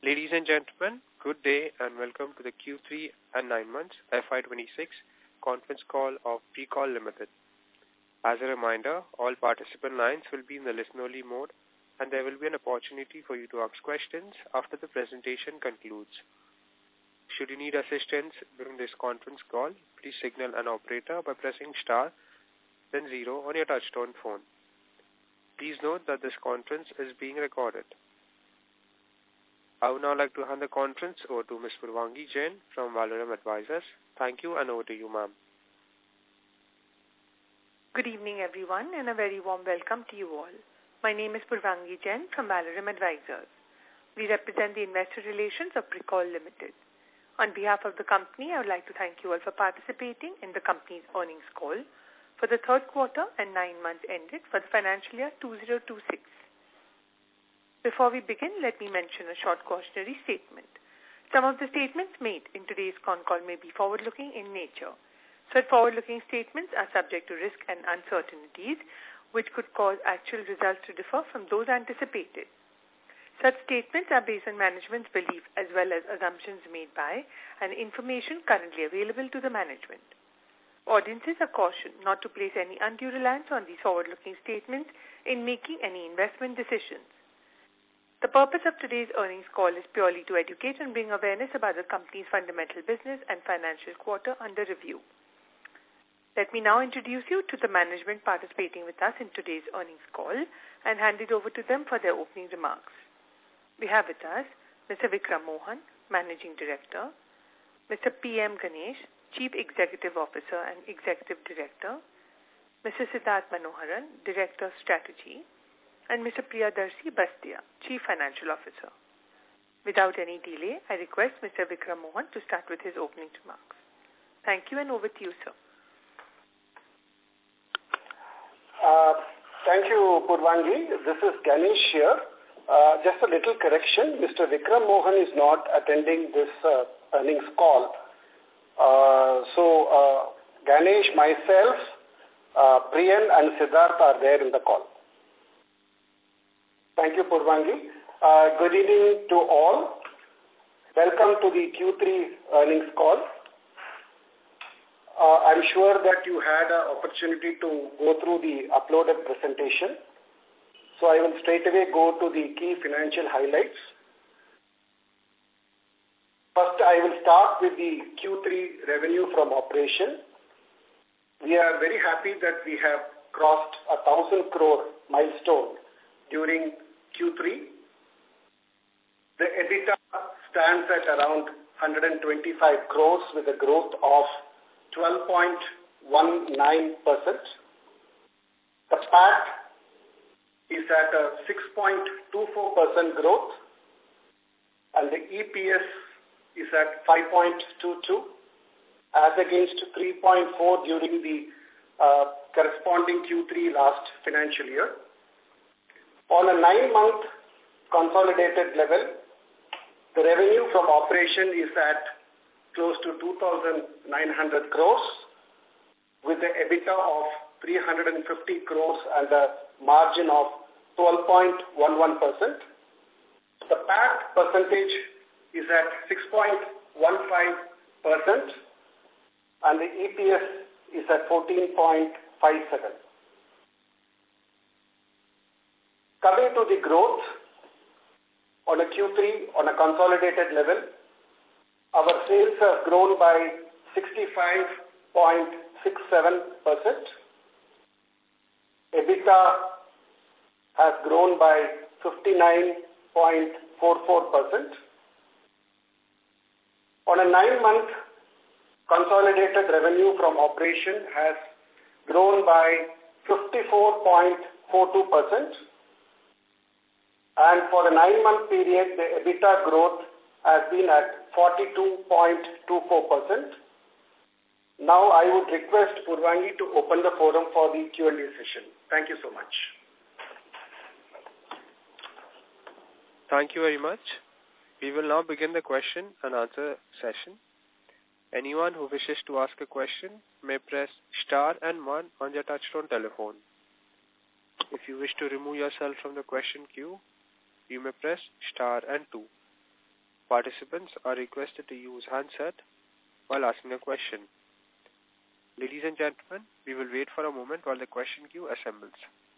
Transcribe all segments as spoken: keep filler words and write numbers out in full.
Ladies and gentlemen, good day and welcome to the Q three and nine months F Y twenty-six conference call of Precall Limited. As a reminder, all participant lines will be in the listen-only mode and there will be an opportunity for you to ask questions after the presentation concludes. Should you need assistance during this conference call, please signal an operator by pressing star, then zero on your touchtone phone. Please note that this conference is being recorded. I would now like to hand the conference over to Miz Purvangi Jain from Valorem Advisors. Thank you and over to you, ma'am. Good evening, everyone, and a very warm welcome to you all. My name is Purvangi Jain from Valorem Advisors. We represent the investor relations of Precall Limited. On behalf of the company, I would like to thank you all for participating in the company's earnings call for the third quarter and nine months ended for the financial year two thousand twenty-six. Before we begin, let me mention a short cautionary statement. Some of the statements made in today's con call may be forward-looking in nature. Such forward-looking statements are subject to risk and uncertainties, which could cause actual results to differ from those anticipated. Such statements are based on management's belief as well as assumptions made by and information currently available to the management. Audiences are cautioned not to place any undue reliance on these forward-looking statements in making any investment decisions. The purpose of today's earnings call is purely to educate and bring awareness about the company's fundamental business and financial quarter under review. Let me now introduce you to the management participating with us in today's earnings call and hand it over to them for their opening remarks. We have with us Mister Vikram Mohan, Managing Director, Mister P M Ganesh, Chief Executive Officer and Executive Director, Mister Siddharth Manoharan, Director of Strategy, and Mister Priyadarshi Bastia, Chief Financial Officer. Without any delay, I request Mister Vikram Mohan to start with his opening remarks. Thank you and over to you, sir. Uh, thank you, Purvangi. This is Ganesh here. Uh, just a little correction. Mister Vikram Mohan is not attending this uh, earnings call. Uh, so, uh, Ganesh, myself, uh, Priyan and Siddharth are there in the call. Thank you, Purvangi. Uh, good evening to all. Welcome to the Q three earnings call. Uh, I'm sure that you had an opportunity to go through the uploaded presentation. So I will straight away go to the key financial highlights. First, I will start with the Q three revenue from operation. We are very happy that we have crossed a thousand crore milestone during Q three. The EBITDA stands at around one hundred twenty-five crores with a growth of twelve point one nine percent. The P A T is at a six point two four percent growth and the E P S is at five point two two as against three point four during the uh, corresponding Q three last financial year. On a nine-month consolidated level, the revenue from operation is at close to two thousand nine hundred crores with the EBITDA of three hundred fifty crores and a margin of twelve point one one percent. The P A T percentage is at six point one five percent and the E P S is at fourteen point five seven. Coming to the growth on a Q three on a consolidated level, our sales have grown by sixty-five point six seven percent. EBITDA has grown by fifty-nine point four four percent. On a nine-month consolidated revenue from operation has grown by fifty-four point four two percent. And for the nine-month period, the EBITDA growth has been at forty-two point two four percent. Now, I would request Purvangi to open the forum for the Q and A session. Thank you so much. Thank you very much. We will now begin the question and answer session. Anyone who wishes to ask a question may press star and one on their touchtone telephone. If you wish to remove yourself from the question queue, you may press star and two. Participants are requested to use handset while asking a question. Ladies and gentlemen, we will wait for a moment while the question queue assembles.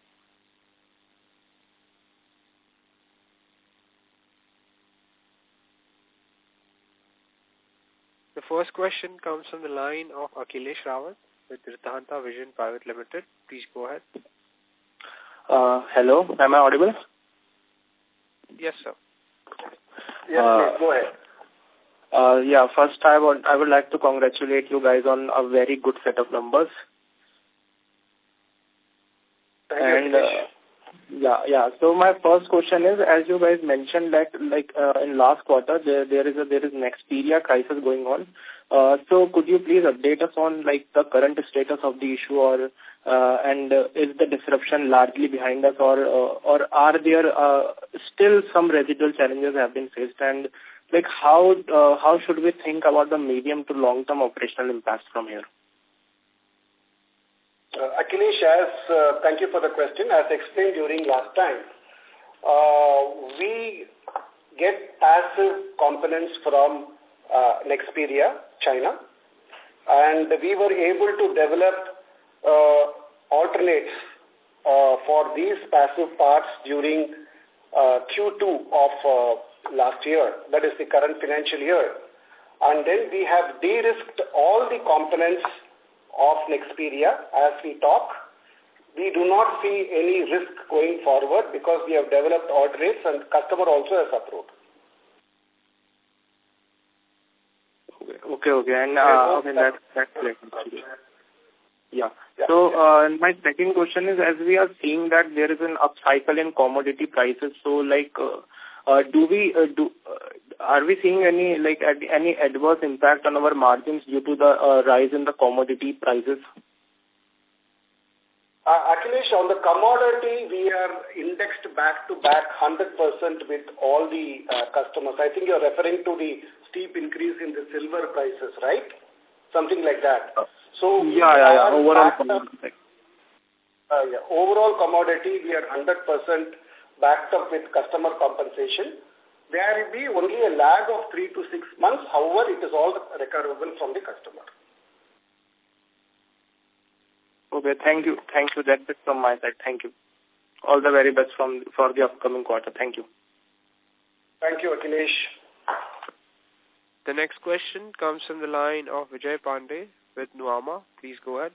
The first question comes from the line of Akhilesh Rawat with Riddhanta Vision Private Limited. Please go ahead. Uh, hello, am I audible? Yes, sir. Yes, uh, please, go ahead. Uh, yeah, first I would, I would like to congratulate you guys on a very good set of numbers. Thank and, you, uh, yeah, yeah. So my first question is, as you guys mentioned that like uh, in last quarter there there is a there is an Nexperia crisis going on. Uh, so could you please update us on like the current status of the issue, or uh, and uh, is the disruption largely behind us, or uh, or are there uh, still some residual challenges have been faced, and like how uh, how should we think about the medium to long term operational impacts from here? Uh, Akhilesh, as, uh, thank you for the question. As explained during last time, uh, we get passive components from uh, Nexperia, China, and we were able to develop uh, alternates uh, for these passive parts during uh, Q two of uh, last year, that is the current financial year. And then we have de-risked all the components of Nexperia as we talk. We do not see any risk going forward because we have developed alternates and customer also has approved. Okay, okay, and uh, okay, that's that's clear. Yeah. yeah. So uh, my second question is, as we are seeing that there is an upcycle in commodity prices, so like, uh, uh, do we uh, do? Uh, are we seeing any like ad, any adverse impact on our margins due to the uh, rise in the commodity prices? Uh, Akhilesh, on the commodity, we are indexed back to back one hundred percent with all the uh, customers. I think you're referring to the steep increase in the silver prices, right? Something like that. So yeah, yeah, yeah. Overall commodity. Uh, yeah. Overall commodity, we are one hundred percent backed up with customer compensation. There will be only a lag of three to six months. However, it is all recoverable from the customer. Okay, thank you. Thank you. That's it from my side. Thank you. All the very best from for the upcoming quarter. Thank you. Thank you, Akhilesh. The next question comes from the line of Vijay Pandey with Nuama. Please go ahead.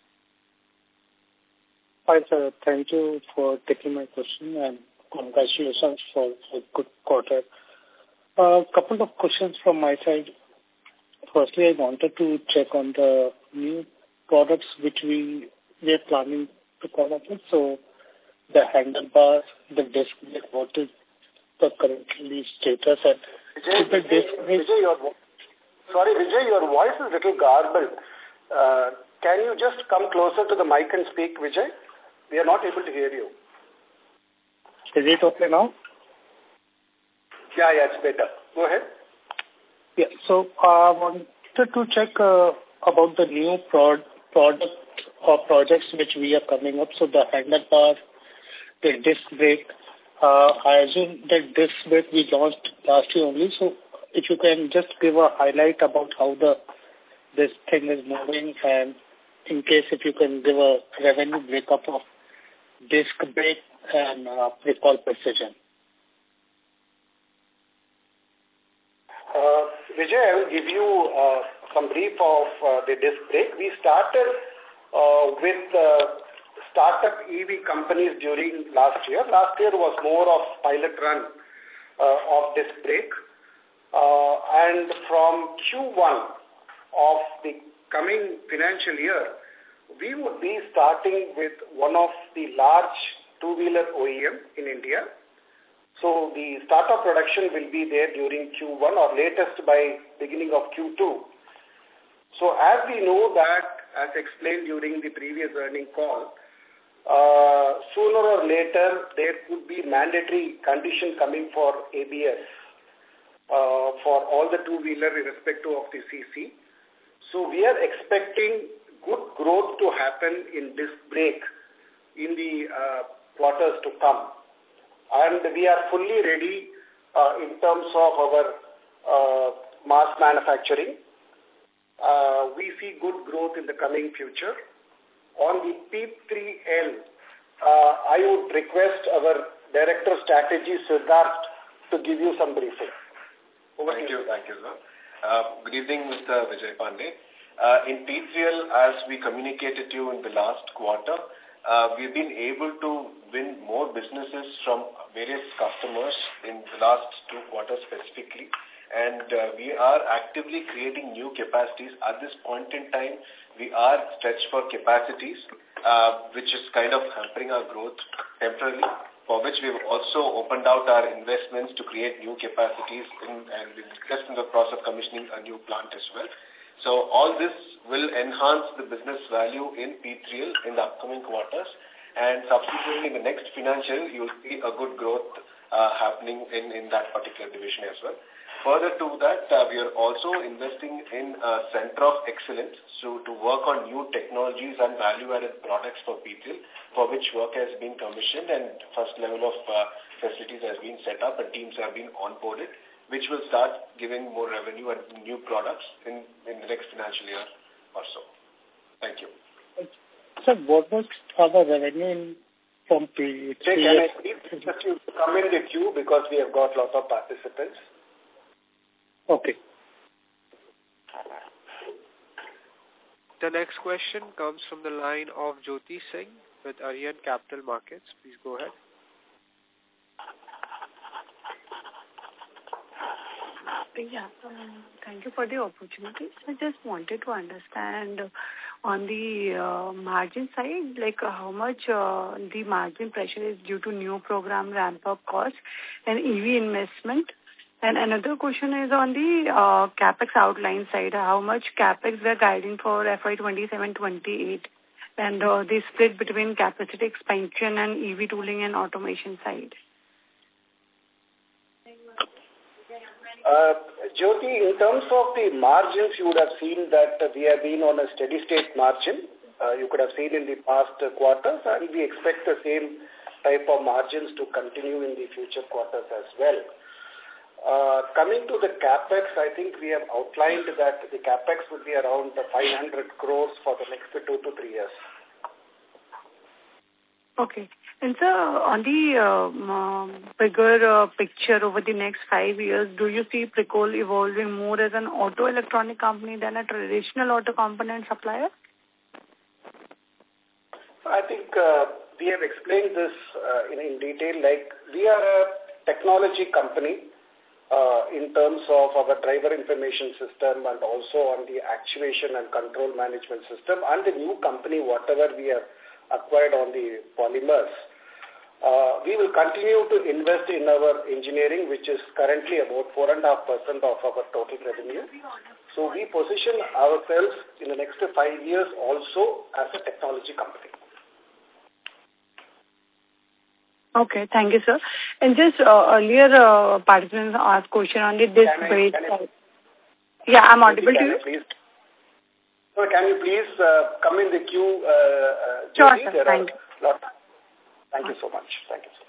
Hi, sir. Thank you for taking my question and congratulations for a good quarter. A uh, couple of questions from my side. Firstly, I wanted to check on the new products which we, we are planning to come up with. So the handlebars, the disc, what is the currently status and Vijay, the Vijay, disc Vijay, your, sorry, Vijay, your voice is a little garbled. Uh, can you just come closer to the mic and speak, Vijay? We are not able to hear you. Is it okay now? Yeah, yeah, it's better. Go ahead. Yeah, so I uh, wanted to check uh, about the new prod, product or projects which we are coming up. So the handlebar, the disc brake, uh, I assume that disc brake we launched last year only. So if you can just give a highlight about how the this thing is moving, and in case if you can give a revenue breakup of disc brake and uh, recall precision. Uh, Vijay, I will give you uh, some brief of uh, the disc brake. We started uh, with uh, startup E V companies during last year. Last year was more of pilot run uh, of disc brake. Uh, and from Q one of the coming financial year, we would be starting with one of the large two-wheeler O E M in India. So the startup production will be there during Q one or latest by beginning of Q two. So as we know that, as explained during the previous earning call, uh, sooner or later there could be mandatory condition coming for A B S uh, for all the two-wheeler irrespective of the C C. So we are expecting good growth to happen in disc brake in the uh, quarters to come. And we are fully ready uh, in terms of our uh, mass manufacturing. Uh, we see good growth in the coming future. On the P three L, uh, I would request our Director of Strategy, Siddharth, to give you some briefing. Over thank you, thank you, sir. Uh, good evening, Mister Vijay Pandey. Uh, in P three L, as we communicated to you in the last quarter, uh, we've been able to win more businesses from various customers in the last two quarters specifically. And uh, we are actively creating new capacities. At this point in time, we are stretched for capacities, uh, which is kind of hampering our growth temporarily, for which we've also opened out our investments to create new capacities in, and we're just in the process of commissioning a new plant as well. So all this will enhance the business value in P three L in the upcoming quarters, and subsequently in the next financial, you'll see a good growth uh, happening in, in that particular division as well. Further to that, uh, we are also investing in a center of excellence so to work on new technologies and value-added products for P three L, for which work has been commissioned and first level of uh, facilities has been set up and teams have been onboarded, which will start giving more revenue and new products in, in the next financial year or so. Thank you. Sir, what was our revenue in from P three L? Can I please just you come in the queue because we have got lots of participants. Okay. The next question comes from the line of Jyoti Singh with Arihant Capital Markets. Please go ahead. Yeah, um, thank you for the opportunity. I just wanted to understand on the uh, margin side, like uh, how much uh, the margin pressure is due to new program ramp-up costs and E V investment. And another question is on the uh, CapEx outline side, how much CapEx we are guiding for F Y twenty-seven twenty-eight and uh, the split between capacity expansion and E V tooling and automation side. Uh, Jyoti, in terms of the margins, you would have seen that we have been on a steady state margin. Uh, you could have seen in the past quarters, and we expect the same type of margins to continue in the future quarters as well. Uh, coming to the CapEx, I think we have outlined that the CapEx would be around five hundred crores for the next two to three years. Okay. And sir, on the um, uh, bigger uh, picture over the next five years, do you see Pricol evolving more as an auto electronic company than a traditional auto component supplier? I think uh, we have explained this uh, in, in detail. Like, we are a technology company. Uh, in terms of our driver information system and also on the actuation and control management system and the new company, whatever we have acquired on the polymers. Uh, we will continue to invest in our engineering, which is currently about four point five percent of our total revenue. So we position ourselves in the next five years also as a technology company. Okay, thank you, sir. And just uh, earlier, uh, participants asked question on the disc brake side. Yeah, I'm audible to you. Please, so can you please uh, come in the queue? Uh, uh, sure, Jyoti? sir. Thank you. Lot. Thank you so much. Thank you, sir.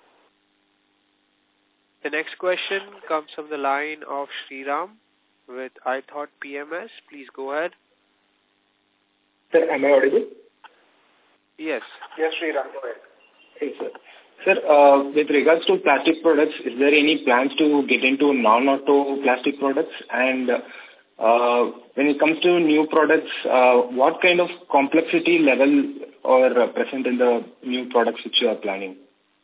The next question comes from the line of Sriram with iThought P M S. Please go ahead. Sir, am I audible? Yes. Yes, Sriram, go ahead. Hey, sir. Sir, uh, with regards to plastic products, is there any plans to get into non-auto plastic products? And uh, when it comes to new products, uh, what kind of complexity level are uh, present in the new products which you are planning?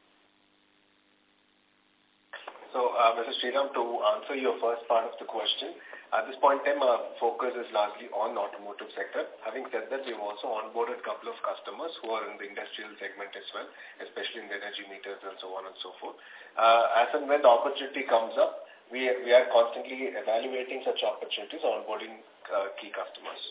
So, uh, Mister Sriram, to answer your first part of the question, at this point in time, our focus is largely on automotive sector. Having said that, we've also onboarded a couple of customers who are in the industrial segment as well, especially in the energy meters and so on and so forth. Uh, as and when the opportunity comes up, we, we are constantly evaluating such opportunities, onboarding uh, key customers.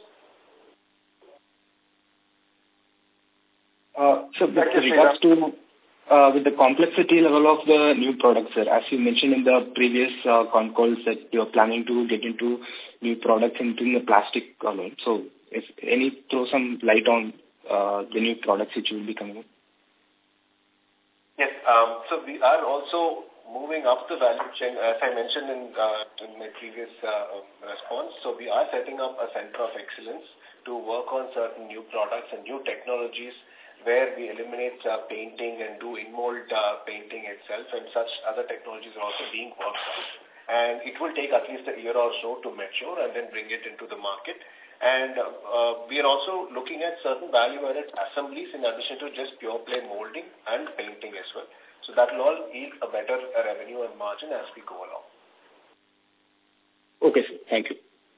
Uh, so with regards to Uh, with the complexity level of the new products, sir, as you mentioned in the previous uh, con calls that you are planning to get into new products into the plastic alone. So, if any, throw some light on uh, the new products which will be coming in. Yes, um, so we are also moving up the value chain, as I mentioned in, uh, in my previous uh, response. So we are setting up a center of excellence to work on certain new products and new technologies where we eliminate uh, painting and do in-mold uh, painting itself, and such other technologies are also being worked on. And it will take at least a year or so to mature and then bring it into the market. And uh, uh, we are also looking at certain value-added assemblies in addition to just pure play molding and painting as well. So that will all yield a better uh, revenue and margin as we go along. Okay, sir. Thank you.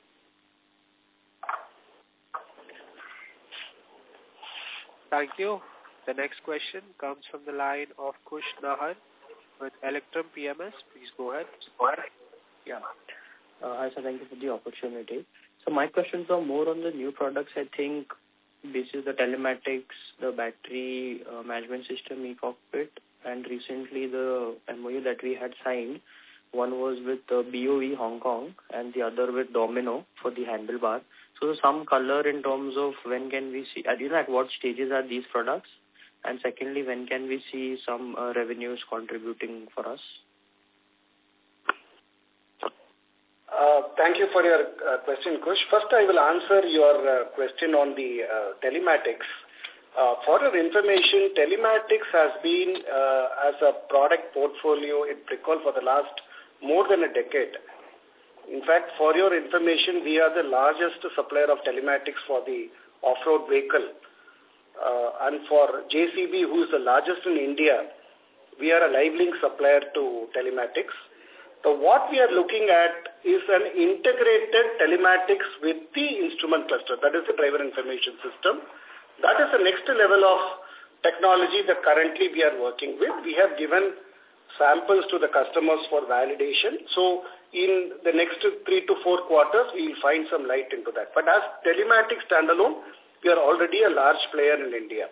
Thank you. The next question comes from the line of Kush Nahar with Electrum P M S. Please go ahead. Go ahead. Yeah. Uh, hi, sir. Thank you for the opportunity. So my questions are more on the new products. I think this is the telematics, the battery uh, management system, e-cockpit, and recently the M O U that we had signed. One was with uh, B O E Hong Kong and the other with Domino for the handlebar. So some color in terms of when can we see, you know, at what stages are these products? And secondly, when can we see some uh, revenues contributing for us? Uh, thank you for your uh, question, Kush. First, I will answer your uh, question on the uh, telematics. Uh, for your information, telematics has been uh, as a product portfolio in Pricol for the last more than a decade. In fact, for your information, we are the largest supplier of telematics for the off-road vehicle. Uh, and for J C B, who is the largest in India, we are a live-link supplier to telematics. So what we are looking at is an integrated telematics with the instrument cluster, that is the driver information system. That is the next level of technology that currently we are working with. We have given samples to the customers for validation. So in the next three to four quarters, we will find some light into that. But as telematics standalone, we are already a large player in India.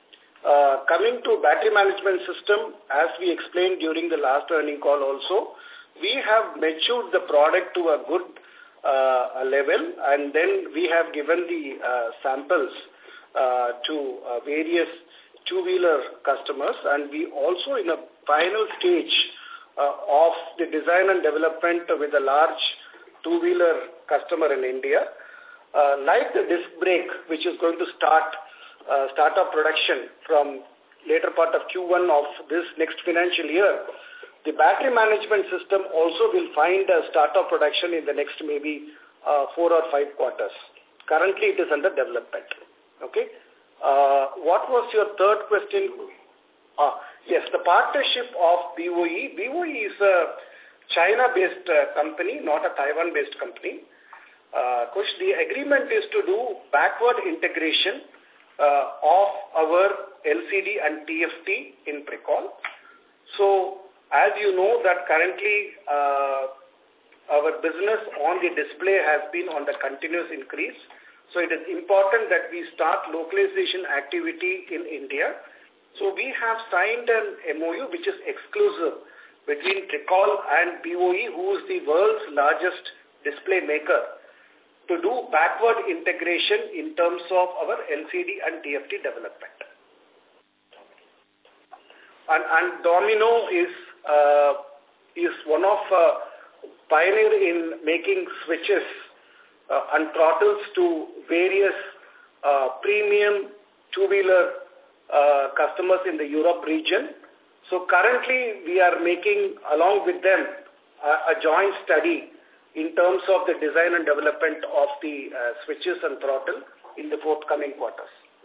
Uh, coming to battery management system, as we explained during the last earning call also, we have matured the product to a good uh, level, and then we have given the uh, samples uh, to uh, various two-wheeler customers, and we also in a final stage uh, of the design and development with a large two-wheeler customer in India. Uh, like the disc brake, which is going to start uh, start up production from later part of Q one of this next financial year, the battery management system also will find a start of production in the next maybe uh, four or five quarters. Currently, it is under development. Okay. Uh, what was your third question? Uh, yes, the partnership of B O E. B O E is a China-based uh, company, not a Taiwan-based company. Uh, Kush, the agreement is to do backward integration uh, of our L C D and T F T in Pricol. So, as you know that currently uh, our business on the display has been on the continuous increase. So it is important that we start localization activity in India. So we have signed an M O U which is exclusive between Pricol and B O E, who is the world's largest display maker, to do backward integration in terms of our L C D and T F T development. And, and Domino is uh, is one of uh, pioneer in making switches uh, and throttles to various uh, premium two-wheeler uh, customers in the Europe region. So currently we are making, along with them, a, a joint study in terms of the design and development of the uh, switches and throttle in the forthcoming quarters.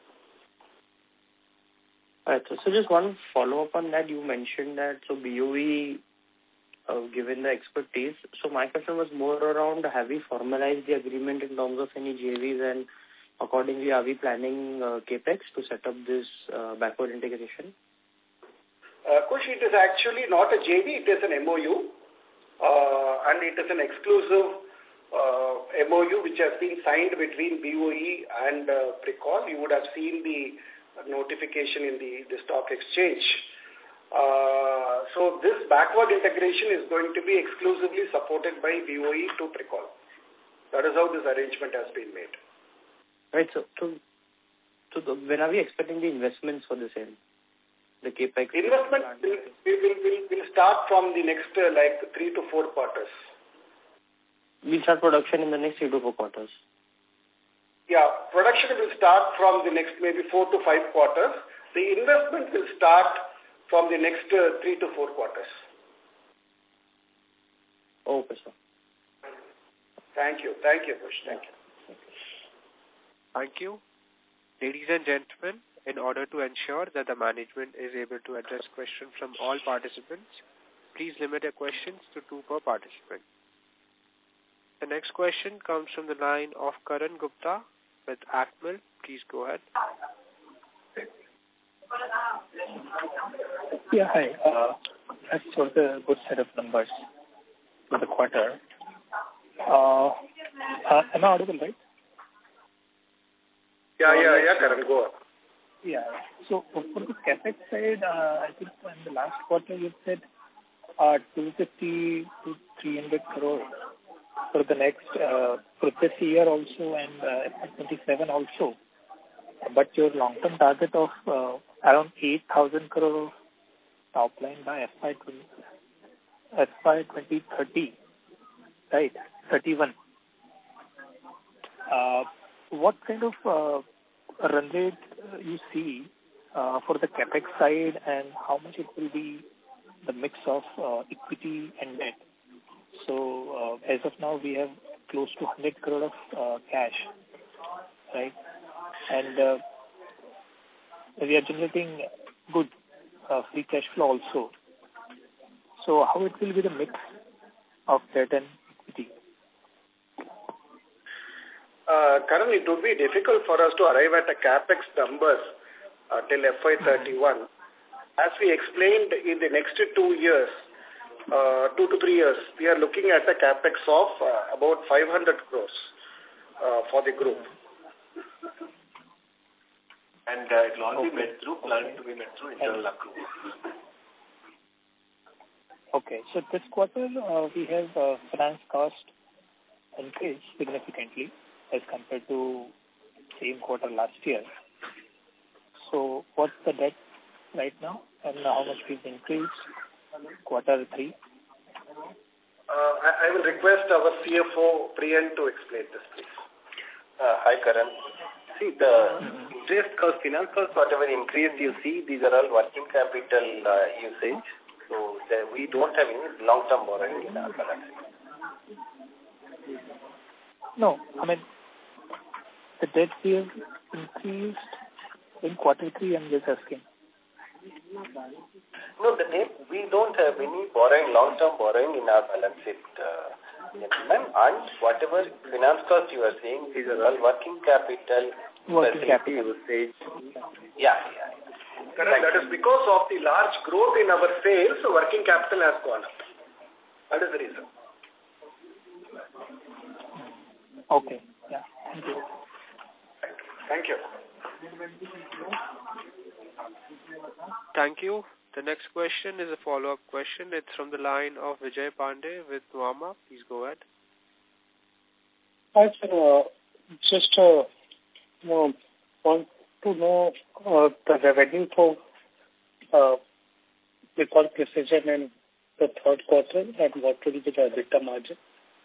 Right. So, so just one follow-up on that. You mentioned that, so B O E, uh, given the expertise, so my question was more around, have we formalized the agreement in terms of any J Vs, and accordingly, are we planning uh, CAPEX to set up this uh, backward integration? Uh, Kush, it is actually not a J V, it is an M O U. Uh, and it is an exclusive uh, M O U which has been signed between B O E and uh, Pricol. You would have seen the notification in the, the stock exchange. Uh, so this backward integration is going to be exclusively supported by B O E to Pricol. That is how this arrangement has been made. Right. So, so, so the, when are we expecting the investments for the same? the capex? Investment will, will, will, will start from the next uh, like three to four quarters. We'll start production in the next three to four quarters. Yeah, production will start from the next maybe four to five quarters. The investment will start from the next uh, three to four quarters. Okay, sir. Thank you. Thank you, Bush. Thank you. Thank you. Ladies and gentlemen, in order to ensure that the management is able to address questions from all participants, please limit your questions to two per participant. The next question comes from the line of Karan Gupta with Acmel. Please go ahead. Yeah, hi. Uh, that's for the good set of numbers for the quarter. Uh, uh, am I audible, right? Yeah, yeah, yeah, Karan, go on. Yeah. So for the CapEx side, uh, I think in the last quarter you said uh, two fifty to three hundred crore for the next, uh, for this year also and uh, F Y twenty-seven also. But your long-term target of uh, around eight thousand crore top line by F Y twenty thirty, right? thirty-one. Uh, what kind of uh, run rate uh, you see uh, for the CapEx side, and how much it will be the mix of uh, equity and debt? So uh, as of now, we have close to one hundred crore of uh, cash, right? And uh, we are generating good uh, free cash flow also. So how it will be the mix of debt and equity? Uh, currently, it would be difficult for us to arrive at a CapEx numbers uh, till F Y thirty-one. As we explained, in the next two years, uh, two to three years, we are looking at a CapEx of uh, about five hundred crores uh, for the group. And uh, it will all okay. be met through, planned to be met through internal accruals. Okay, so this quarter uh, we have uh, finance cost increased significantly as compared to same quarter last year. So what's the debt right now and how much we've increased quarter three? Uh, I, I will request our C F O, Priyan, to explain this, please. Uh, hi, Karan. See, the interest cost, finance cost, whatever increase you see, these are all working capital uh, usage. So the, we don't have any long-term borrowing in our balance sheet. No, I mean, the debt we have increased in quarter three, I'm just asking. No, the debt, we don't have any borrowing, long-term borrowing in our balance sheet, uh, gentlemen. And whatever finance cost you are saying, these are all working capital, working capital usage. Yeah, yeah. Correct. That is because of the large growth in our sales, so working capital has gone up. That is the reason. Okay. Yeah. Thank you. Thank you. Thank you. The next question is a follow-up question. It's from the line of Vijay Pandey with Nuvama. Please go ahead. Hi, sir. Uh, just uh, uh, want to know uh, the revenue for uh, Pricol Precision in the third quarter and what will be the EBITDA margin?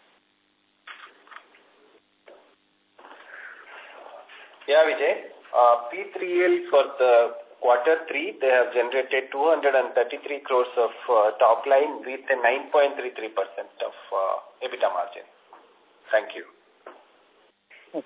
Yeah, Vijay. Uh, P three L for the quarter three, they have generated two hundred thirty-three crores of uh, top line with a nine point three three percent of uh, EBITDA margin. Thank you. Okay.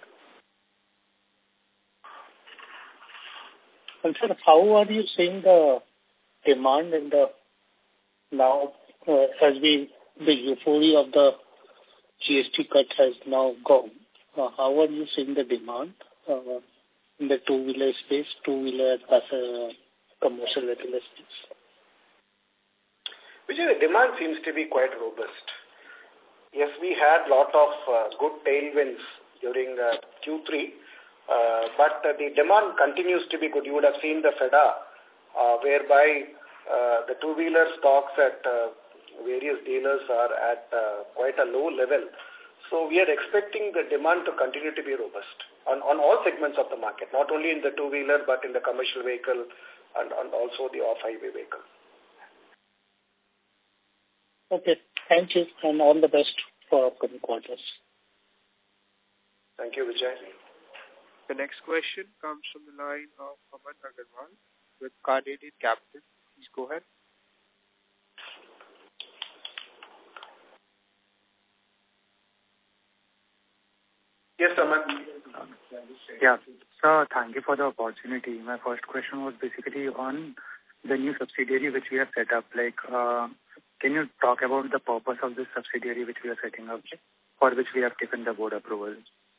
And sir, how are you seeing the demand in the now uh, as we the euphoria of the G S T cut has now gone? Uh, how are you seeing the demand uh, in the two-wheeler space, two-wheeler as a commercial vehicle space? Vijay, the demand seems to be quite robust. Yes, we had a lot of uh, good tailwinds during uh, Q three, uh, but uh, the demand continues to be good. You would have seen the F E D A, uh, whereby uh, the two-wheeler stocks at uh, various dealers are at uh, quite a low level. So we are expecting the demand to continue to be robust on, on all segments of the market, not only in the two-wheeler, but in the commercial vehicle, and, and also the off-highway vehicles. Okay. Thank you, and all the best for upcoming quarters. Thank you, Vijay. The next question comes from the line of Aman Agarwal with Carnelian Capital. Please go ahead. Yes, Aman. Yeah. Sir, thank you for the opportunity. My first question was basically on the new subsidiary which we have set up. Like, uh, can you talk about the purpose of this subsidiary which we are setting up, for which we have taken the board approval?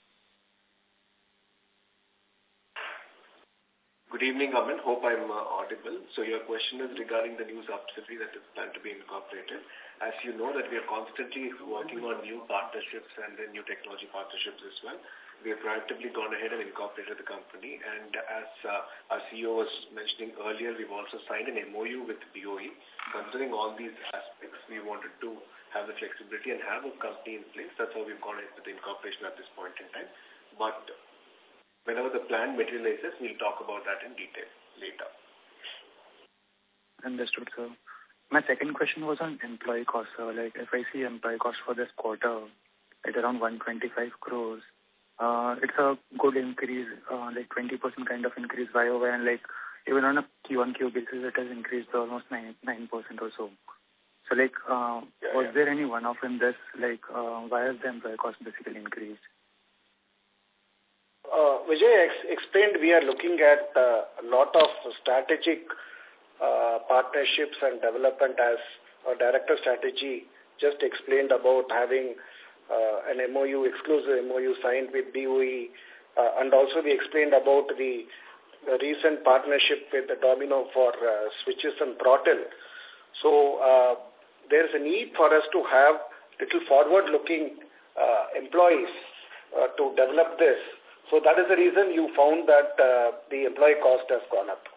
Good evening, Aman. Hope I'm uh, audible. So your question is regarding the new subsidiary that is planned to be incorporated. As you know that we are constantly working on new partnerships and then new technology partnerships as well. We have proactively gone ahead and incorporated the company. And as uh, our C E O was mentioning earlier, we've also signed an M O U with B O E. Considering all these aspects, we wanted to have the flexibility and have a company in place. That's how we've gone ahead with the incorporation at this point in time. But whenever the plan materializes, we'll talk about that in detail later. Understood, sir. My second question was on employee costs, sir. Like, if I see employee costs for this quarter at around one hundred twenty-five crores, uh, it's a good increase, uh, like twenty percent kind of increase Y O Y, and like, even on a Q on Q basis, it has increased to almost nine percent or so. So, like, uh, yeah, was yeah. there any one-off in this? Like, uh, why has the employee cost basically increased? Uh, Vijay ex explained we are looking at uh, a lot of strategic uh, partnerships and development, as our director strategy just explained about having uh, an M O U, exclusive M O U signed with B O E, uh, and also we explained about the, the recent partnership with the Domino for uh, switches and throttle. So uh, there's a need for us to have little forward-looking uh, employees uh, to develop this. So that is the reason you found that uh, the employee cost has gone up.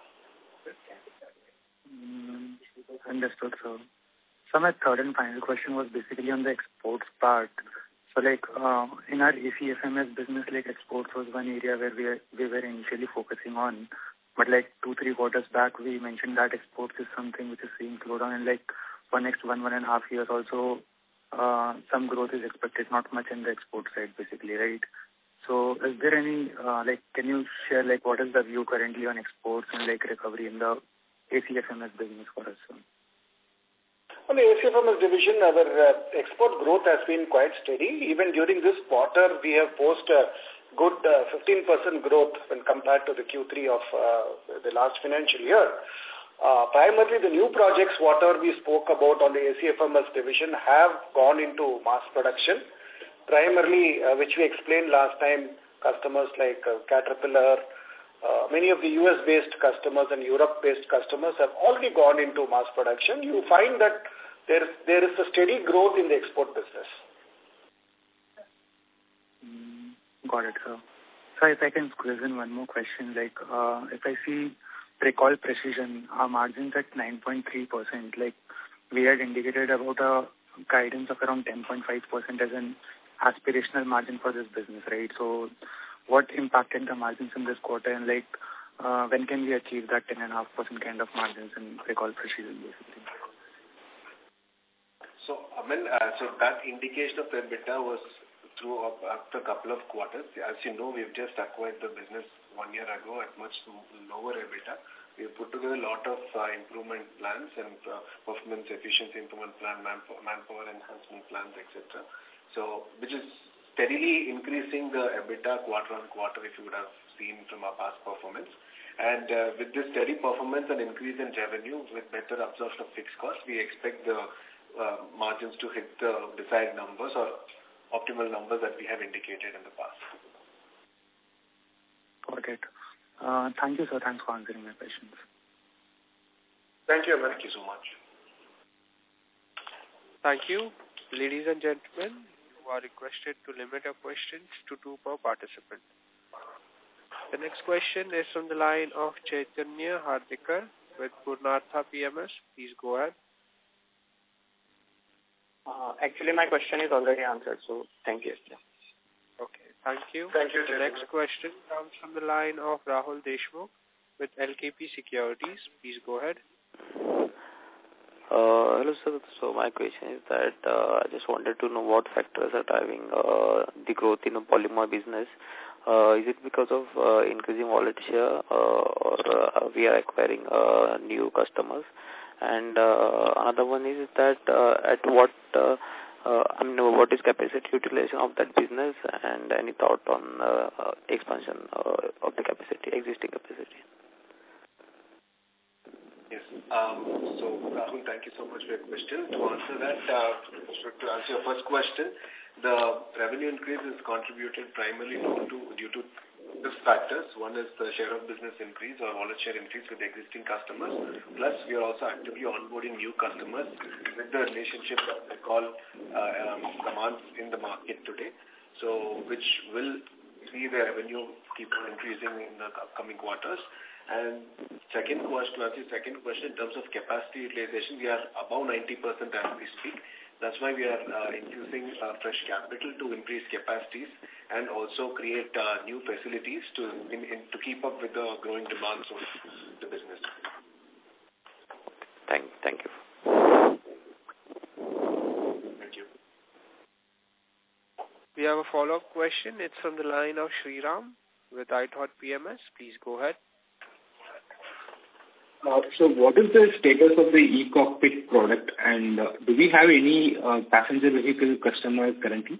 Mm, understood, sir. So my third and final question was basically on the exports part. So like uh, in our A C F M S business, like exports was one area where we, are, we were initially focusing on. But like two, three quarters back, we mentioned that exports is something which is seeing slowdown, and like for next one, one and a half years also, uh, some growth is expected, not much in the export side basically, right? So is there any, uh, like, can you share, like, what is the view currently on exports and, like, recovery in the A C F M S business for us? Sir? On the A C F M S division, our uh, export growth has been quite steady. Even during this quarter, we have posted a good uh, fifteen percent growth when compared to the Q three of uh, the last financial year. Uh, primarily, the new projects, whatever we spoke about on the A C F M S division, have gone into mass production. Primarily, uh, which we explained last time, customers like uh, Caterpillar, uh, many of the U S-based customers and Europe-based customers have already gone into mass production. You find that there, there is a steady growth in the export business. Mm, got it, sir. So if I can squeeze in one more question, like uh, if I see Recall Precision, our margins at nine point three percent, like we had indicated about a guidance of around ten point five percent as an aspirational margin for this business, right? So what impacted the margins in this quarter, and like uh, when can we achieve that ten point five percent kind of margins in Recall Precision basically? So, I mean, uh, so that indication of EBITDA was through uh, after a couple of quarters. As you know, we've just acquired the business one year ago at much lower EBITDA. We've put together a lot of uh, improvement plans and uh, performance efficiency improvement plan, manpower, manpower enhancement plans, et cetera. So, which is steadily increasing the EBITDA quarter on quarter, if you would have seen from our past performance. And uh, with this steady performance and increase in revenue with better absorption of fixed costs, we expect the uh, margins to hit the desired numbers or optimal numbers that we have indicated in the past. Got it. Uh, thank you, sir. Thanks for answering my questions. Thank you, Thank you so much. Thank you. Ladies and gentlemen, you are requested to limit your questions to two per participant. The next question is from the line of Chaitanya Hardikar with Purnartha P M S. Please go ahead. Uh, actually, my question is already answered, so thank you. Okay, thank you. Thank you, The Chaitanya. next question comes from the line of Rahul Deshmukh with L K P Securities. Please go ahead. Uh, hello, sir. So my question is that uh, I just wanted to know what factors are driving uh, the growth in the polymer business. Uh, is it because of uh, increasing wallet share uh, or uh, we are acquiring uh, new customers? And uh, another one is that uh, at what, uh, uh, I mean, what is capacity utilization of that business, and any thought on uh, uh, expansion uh, of the capacity, existing capacity? Yes. Um, so, Rahul, thank you so much for your question. To answer that, uh, to answer your first question, the revenue increase is contributed primarily due to, due to two factors. One is the share of business increase or wallet share increase with existing customers. Plus, we are also actively onboarding new customers with the relationship that we call uh, um, demands in the market today. So, which will see the revenue keep on increasing in the upcoming quarters. And second question, to answer your second question, in terms of capacity utilization, we are above ninety percent as we speak. That's why we are uh, infusing uh, fresh capital to increase capacities and also create uh, new facilities to in, in, to keep up with the growing demands of the business. Thank, thank you. Thank you. We have a follow-up question. It's from the line of Sriram with iThought P M S. Please go ahead. Uh, so what is the status of the e-cockpit product, and uh, do we have any uh, passenger vehicle customers currently?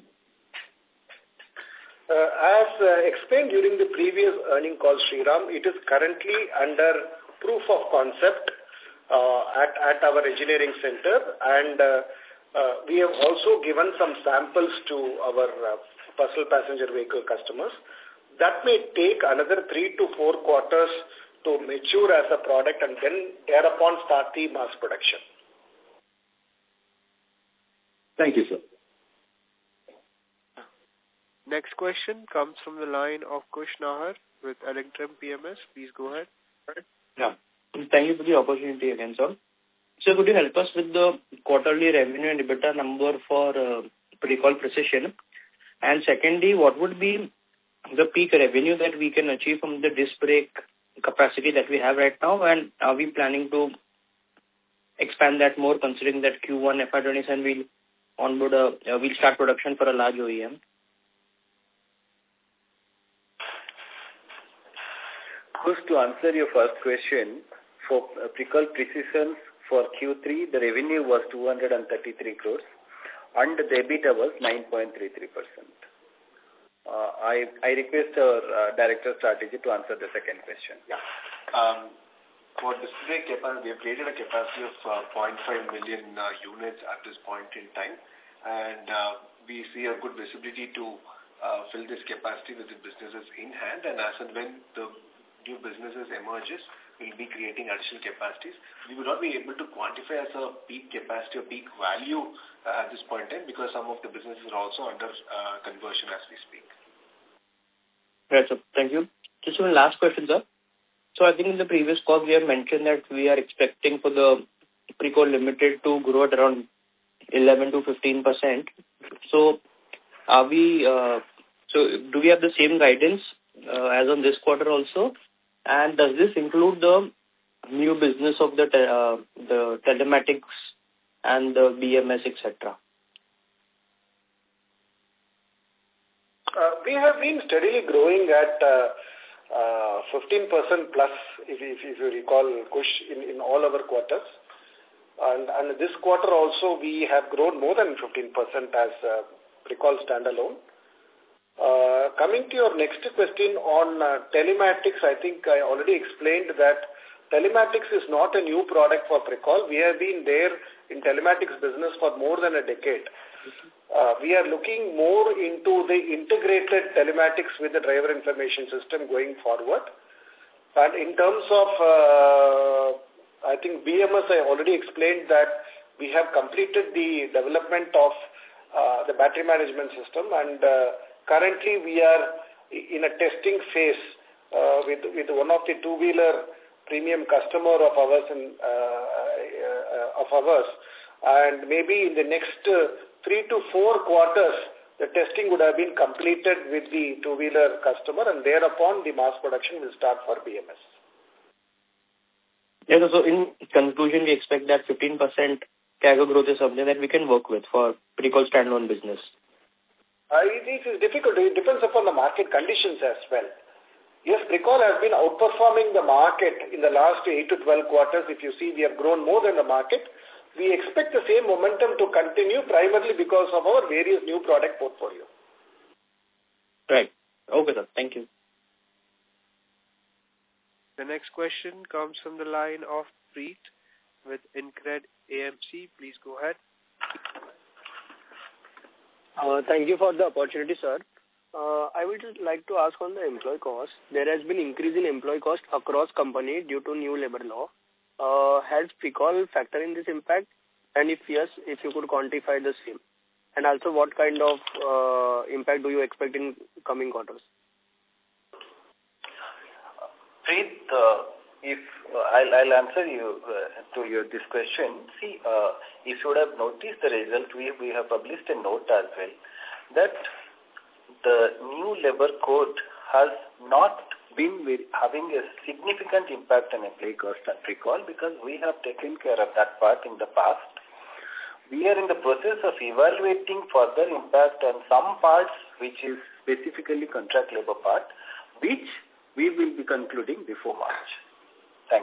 Uh, as uh, explained during the previous earning call, Sriram, it is currently under proof of concept uh, at, at our engineering center, and uh, uh, we have also given some samples to our uh, personal passenger vehicle customers. That may take another three to four quarters to mature as a product and then thereupon start the mass production. Thank you, sir. Next question comes from the line of Kush Nahar with Electrum P M S. Please go ahead. Yeah. Thank you for the opportunity again, sir. So could you help us with the quarterly revenue and EBITDA number for uh, Precol Precision? And secondly, what would be the peak revenue that we can achieve from the disc brake capacity that we have right now, and are we planning to expand that more, considering that Q one F Y twenty-seven we'll onboard a, uh, we'll start production for a large O E M? First, to answer your first question, for uh, Precol Precision for Q three, the revenue was two hundred thirty-three crores and the EBITDA was nine point three three percent. Uh, I, I request our uh, Director of Strategy to answer the second question. Yeah. Um, for display capacity, we have created a capacity of uh, zero point five million uh, units at this point in time, and uh, we see a good visibility to uh, fill this capacity with the businesses in hand, and as and when the new businesses emerges, we'll be creating additional capacities. We will not be able to quantify as a peak capacity or peak value uh, at this point in time because some of the businesses are also under uh, conversion as we speak. Right, sir. Thank you. Just one last question, sir. So I think in the previous call we have mentioned that we are expecting for the Precol Limited to grow at around eleven to fifteen percent. So are we, uh, so do we have the same guidance uh, as on this quarter also? And does this include the new business of the te uh, the telematics and the B M S, et cetera? Uh, we have been steadily growing at uh, uh, fifteen percent plus, if, if, if you recall, Kush, in, in all our quarters. And, and this quarter also we have grown more than fifteen percent as uh, Precol standalone. Uh, coming to your next question on uh, telematics, I think I already explained that telematics is not a new product for Precol. We have been there in telematics business for more than a decade. Uh, we are looking more into the integrated telematics with the driver information system going forward. And in terms of, uh, I think B M S, I already explained that we have completed the development of uh, the battery management system, and uh, currently we are in a testing phase uh, with, with one of the two-wheeler premium customer of ours, and, uh, uh, of ours. And maybe in the next uh, three to four quarters, the testing would have been completed with the two-wheeler customer, and thereupon the mass production will start for B M S. Yeah, so in conclusion, we expect that fifteen percent C A G R growth is something that we can work with for Precol standalone business. Uh, it, it is difficult. It depends upon the market conditions as well. Yes, Precol has been outperforming the market in the last eight to twelve quarters. If you see, we have grown more than the market. We expect the same momentum to continue primarily because of our various new product portfolio. Right. Okay, sir. Thank you. The next question comes from the line of Preet with Incred A M C. Please go ahead. Uh, thank you for the opportunity, sir. Uh, I would just like to ask on the employee cost. There has been increase in employee cost across company due to new labor law. Uh, has Precol factor in this impact? And if yes, if you could quantify the same. And also, what kind of uh, impact do you expect in coming quarters? Preet, uh, if uh, I'll, I'll answer you uh, to your this question. See, uh, if you would have noticed the result, we we have published a note as well that the new labor code has not been with, having a significant impact on employee cost and Precol because we have taken care of that part in the past. We are in the process of evaluating further impact on some parts, which is specifically contract labor part, which we will be concluding before March. Thank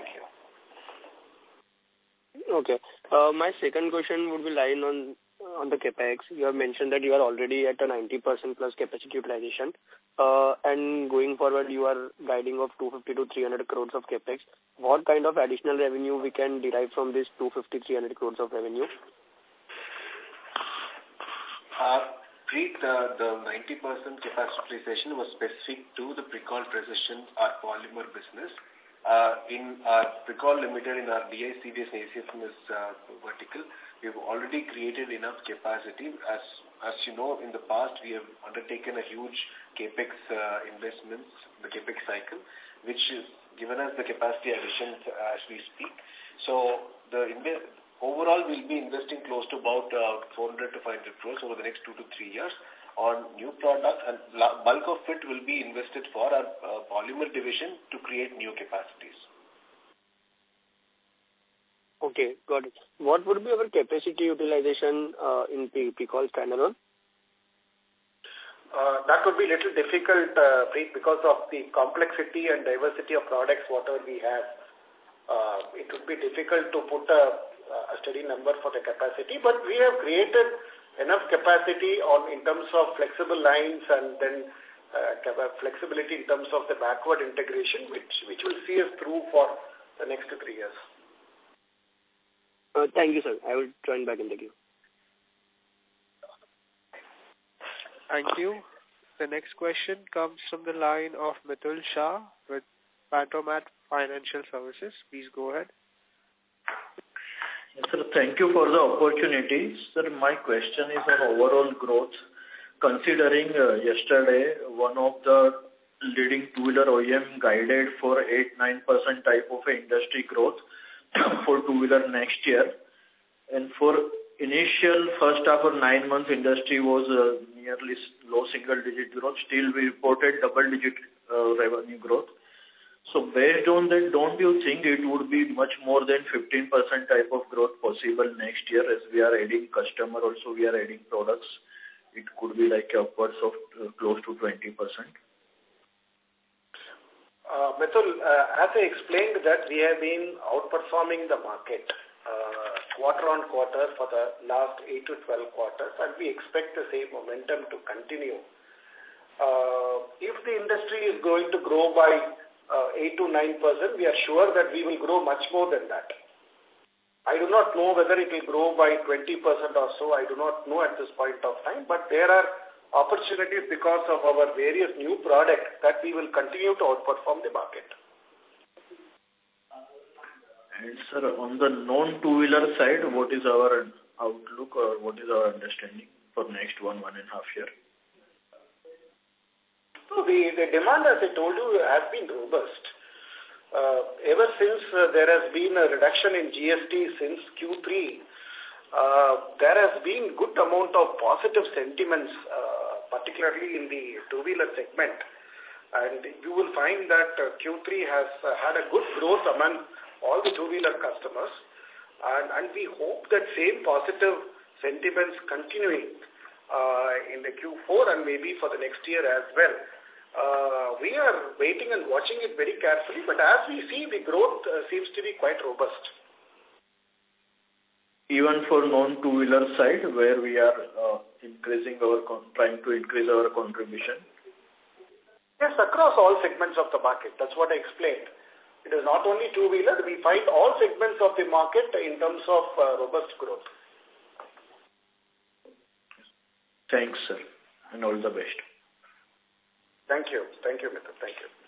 you. Okay. Uh, my second question would be lying on on the capex. You have mentioned that you are already at a ninety percent plus capacity utilization. Uh, and going forward, you are guiding of two fifty to three hundred crores of capex. What kind of additional revenue we can derive from this two fifty, three hundred crores of revenue? Uh, Preet, uh, the ninety percent capacity utilization was specific to the Precol Precision, our polymer business. Uh, in our Precol Limited, in our D I, C D S, and A C S M S uh, vertical, we've already created enough capacity. As as you know, in the past, we have undertaken a huge capex uh, investments, the capex cycle, which is given us the capacity addition uh, as we speak. So the overall, we'll be investing close to about uh, four hundred to five hundred crores over the next two to three years on new products, and bulk of it will be invested for our uh, polymer division to create new capacities. Okay, got it. What would be our capacity utilization uh, in Precol standalone? Uh, that would be a little difficult, uh, because of the complexity and diversity of products, whatever we have. Uh, it would be difficult to put a, a steady number for the capacity, but we have created enough capacity on in terms of flexible lines and then uh, flexibility in terms of the backward integration, which which will see us through for the next three years. Uh, thank you, sir. I will join back in the queue. Thank you. The next question comes from the line of Mitul Shah with Pantomat Financial Services. Please go ahead. Yes, sir, thank you for the opportunity. Sir, my question is on overall growth. Considering uh, yesterday, one of the leading two-wheeler O E M guided for eight to nine percent type of industry growth for two-wheeler next year. And for initial first half or nine months, industry was uh, nearly low single-digit growth. Still, we reported double-digit uh, revenue growth. So based on that, don't you think it would be much more than fifteen percent type of growth possible next year as we are adding customer, also we are adding products? It could be like upwards of uh, close to twenty percent. Uh, Mithul, uh, as I explained that we have been outperforming the market uh, quarter on quarter for the last eight to twelve quarters, and we expect the same momentum to continue. Uh, if the industry is going to grow by Uh, eight to nine percent, we are sure that we will grow much more than that. I do not know whether it will grow by twenty percent or so. I do not know at this point of time, but there are opportunities because of our various new products that we will continue to outperform the market. And sir, on the non-two-wheeler side, what is our outlook or what is our understanding for next one, one and a half year? So the, the demand, as I told you, has been robust. Uh, ever since uh, there has been a reduction in G S T since Q three, uh, there has been good amount of positive sentiments, uh, particularly in the two-wheeler segment. And you will find that uh, Q three has uh, had a good growth among all the two-wheeler customers. And, and we hope that same positive sentiments continuing uh, in the Q four and maybe for the next year as well. Uh, we are waiting and watching it very carefully, but as we see, the growth uh, seems to be quite robust. Even for non-two-wheeler side, where we are uh, increasing our, con trying to increase our contribution? Yes, across all segments of the market. That's what I explained. It is not only two-wheeler, we find all segments of the market in terms of uh, robust growth. Thanks, sir, and all the best. Thank you. Thank you, Mithun. Thank you.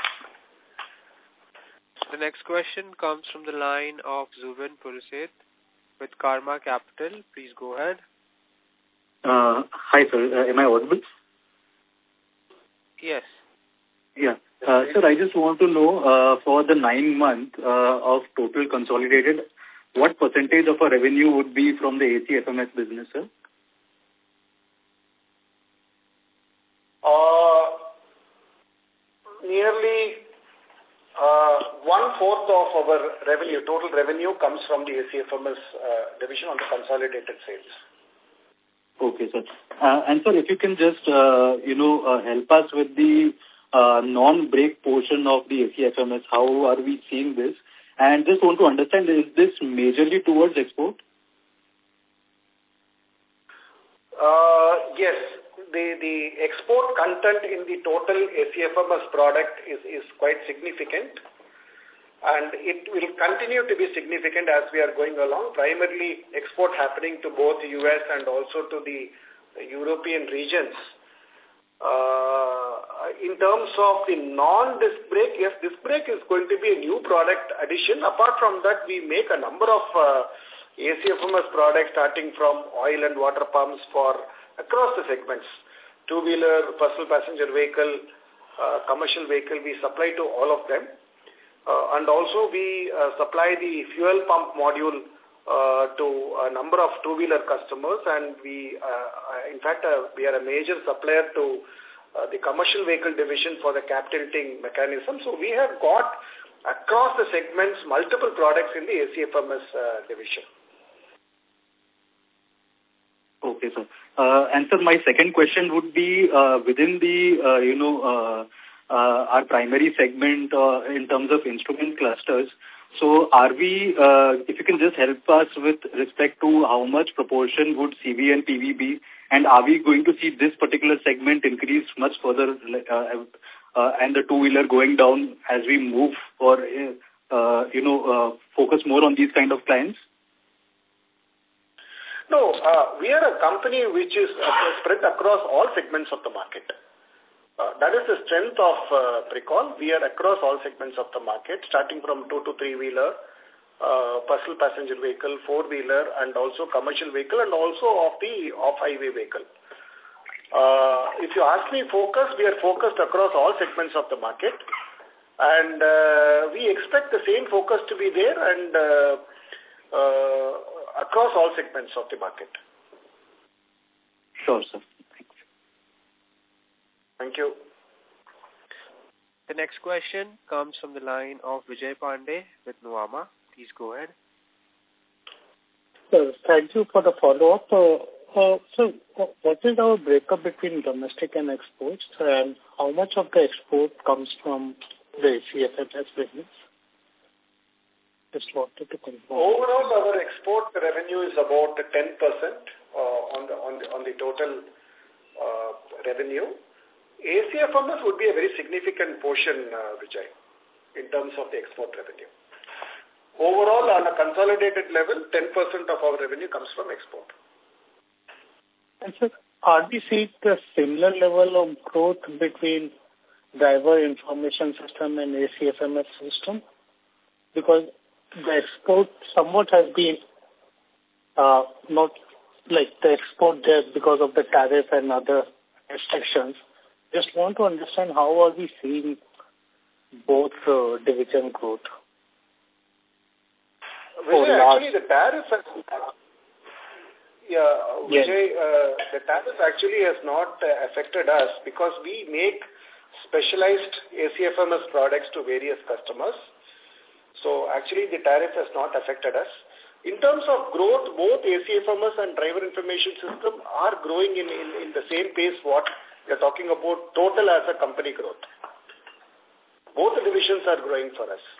The next question comes from the line of Zubin Puraset with Karma Capital. Please go ahead. Uh, hi, sir. Uh, am I audible? Yes. Yeah. Uh, sir, I just want to know, uh, for the nine month uh, of total consolidated, what percentage of our revenue would be from the A C F M S business, sir? Uh, nearly uh, one-fourth of our revenue, total revenue, comes from the A C F M S uh, division on the consolidated sales. Okay, sir. Uh, and sir, if you can just, uh, you know, uh, help us with the uh, non-brake portion of the A C F M S, how are we seeing this? And just want to understand, is this majorly towards export? Uh, yes. The, the export content in the total A C F M S product is, is quite significant, and it will continue to be significant as we are going along, primarily export happening to both U S and also to the European regions. Uh, in terms of the non-disc brake, yes, disc brake is going to be a new product addition. Apart from that, we make a number of uh, A C F M S products starting from oil and water pumps for across the segments. Two-wheeler, personal passenger vehicle, uh, commercial vehicle, we supply to all of them. Uh, and also we uh, supply the fuel pump module uh, to a number of two-wheeler customers, and we, uh, in fact, uh, we are a major supplier to uh, the commercial vehicle division for the cap tilting mechanism. So we have got across the segments multiple products in the A C F M S uh, division. Okay, sir. Uh, and sir, my second question would be uh, within the, uh, you know, uh, uh, our primary segment uh, in terms of instrument clusters. So are we, uh, if you can just help us with respect to how much proportion would C V and P V be, and are we going to see this particular segment increase much further uh, uh, and the two-wheeler going down as we move or, uh, you know, uh, focus more on these kind of clients? No, uh, we are a company which is uh, spread across all segments of the market. Uh, that is the strength of uh, Pricol. We are across all segments of the market, starting from two to three-wheeler, uh, personal passenger vehicle, four-wheeler, and also commercial vehicle, and also of the off-highway vehicle. Uh, if you ask me focus, we are focused across all segments of the market, and uh, we expect the same focus to be there and uh, uh, across all segments of the market. Sure, sir. Thank you. The next question comes from the line of Vijay Pandey with Nuvama. Please go ahead. Sir, thank you for the follow-up. Uh, uh, so, what is our breakup between domestic and exports, and how much of the export comes from the A C F M S business? Just wanted to confirm. Overall, our export revenue is about ten percent uh, on the on the on the total uh, revenue. A C F M S would be a very significant portion, uh, Vijay, in terms of the export revenue. Overall, on a consolidated level, ten percent of our revenue comes from export. And sir, are we seeing a similar level of growth between driver information system and A C F M S system? Because the export somewhat has been uh, not like the export there because of the tariff and other restrictions. Just want to understand how are we seeing both uh, division growth? Well, actually, the tariff has, yeah, yes. Vijay, uh, the tariff actually has not uh, affected us because we make specialized A C F M S products to various customers. So actually the tariff has not affected us. In terms of growth, both A C F M S and driver information system are growing in, in, in the same pace what we are talking about total as a company growth. Both the divisions are growing for us.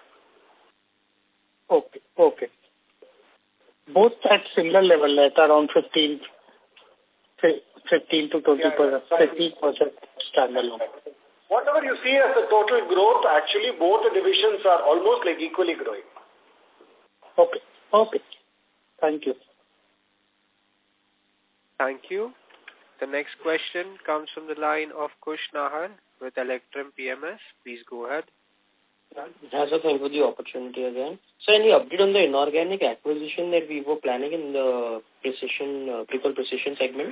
Okay, okay. Both at similar level, at around fifteen, fifteen to twenty percent, fifteen percent standalone. Whatever you see as the total growth, actually both the divisions are almost like equally growing. Okay, okay. Thank you. Thank you. The next question comes from the line of Kush Nahar with Electrum P M S. Please go ahead. Yes, sir, thank you for the opportunity again. So any update on the inorganic acquisition that we were planning in the precision, uh, Precol Precision segment?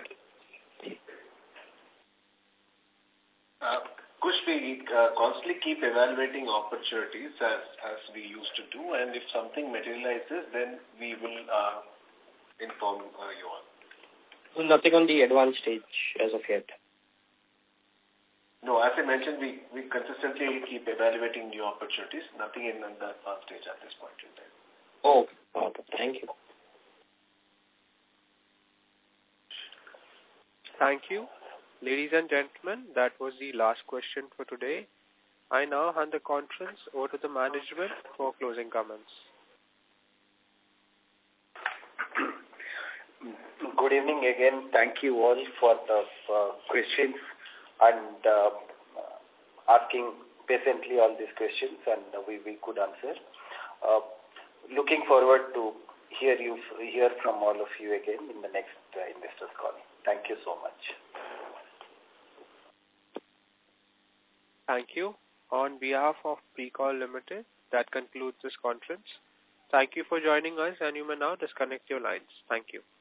Uh, Kush, we uh, constantly keep evaluating opportunities as, as we used to do, and if something materializes, then we will uh, inform uh, you all. So nothing on the advanced stage as of yet? No, as I mentioned, we, we consistently keep evaluating new opportunities. Nothing in the advanced stage at this point in time. Oh, okay. Thank you. Thank you. Ladies and gentlemen, that was the last question for today. I now hand the conference over to the management for closing comments. Good evening again. Thank you all for the uh, questions and uh, asking patiently all these questions, and uh, we, we could answer. Uh, looking forward to hear you hear from all of you again in the next uh, investors call. Thank you so much. Thank you. On behalf of Precol Limited, that concludes this conference. Thank you for joining us, and you may now disconnect your lines. Thank you.